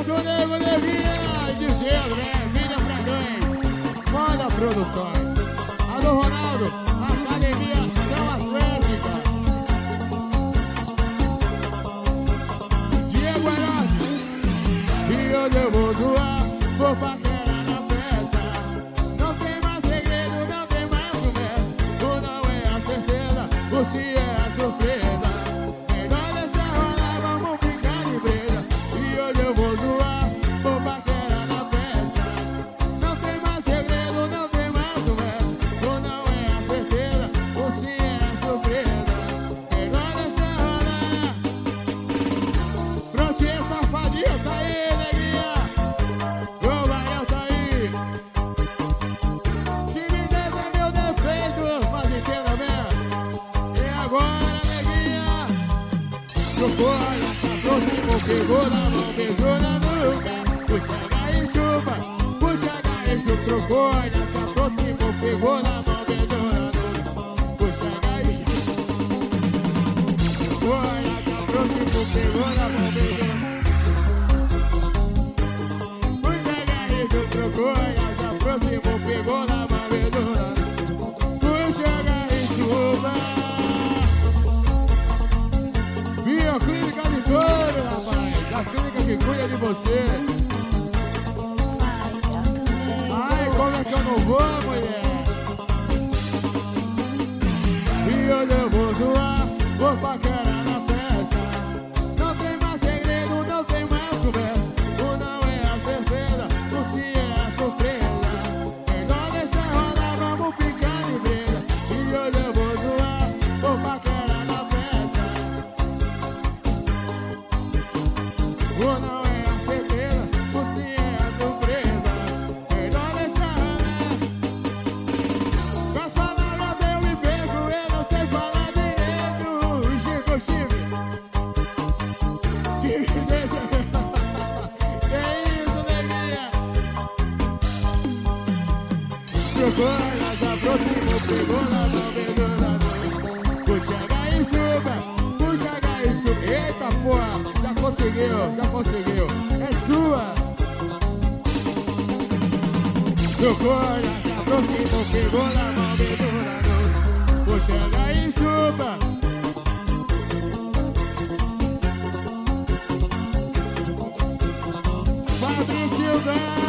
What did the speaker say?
Junto nego, neguinha, dizendo, né? Vídeo pra quem? Manda produções. Alô, Ronaldo, Academia São Atlética. Diego Herói. E hoje eu vou zoar, vou paquerar na festa. Não tem mais segredo, não tem mais conversa. O não é a certeza, o sim é a surpresa. Melhor deixar rolar, vamos brincar de brisa. E hoje eu vou zoar, vou paquerar na festa. Não tem mais segredo, não tem mais conversa. O não é a certeza, o sim é a surpresa. Melhor deixar rolar. Prontinho, safadinho, tá aí. Olha, se aproximou, pegou na mão, beijou na nuca. Puxa, agarra e chupa, puxa, agarra e chupa. Trocou, olha, se aproximou, pegou na mão, beijou na nuca. Puxa, agarra e chupa. Olha, se aproximou, pegou na mão, beijou na nuca. Puxa, agarra e chupa. Trocou, olha, se aproximou, pegou na mão, beijou na nuca. Puxa, agarra e chupa. Bioclínica de Touro, rapaz, a clínica que cuida de você. Ai, como é que eu não vou, mulher? E hoje eu vou zoar, vou paquerar na festa. Não tem mais segredo, não tem mais conversa. O não é a certeza, o sim é a surpresa. Melhor deixar rolar, vamos ficar de brisa. E hoje eu vou zoar, vou paquerar na festa. O não é a certeza, o sim é a surpresa. Melhor deixar rolar. Com as palavras eu me perco, eu não sei falar direito. Chico, Chico deixa. Que isso, neguinha? Trocou, ela se aproximou, pegou na mão, beijou na noite. Puxa, agarra e chupa, puxa, agarra e chupa. Eita, porra! Já conseguiu, já conseguiu. É sua. Trocou, já se aproximou, pegou na mão, beijou na noite. Puxa, agarra e chupa. Fabrício Silva.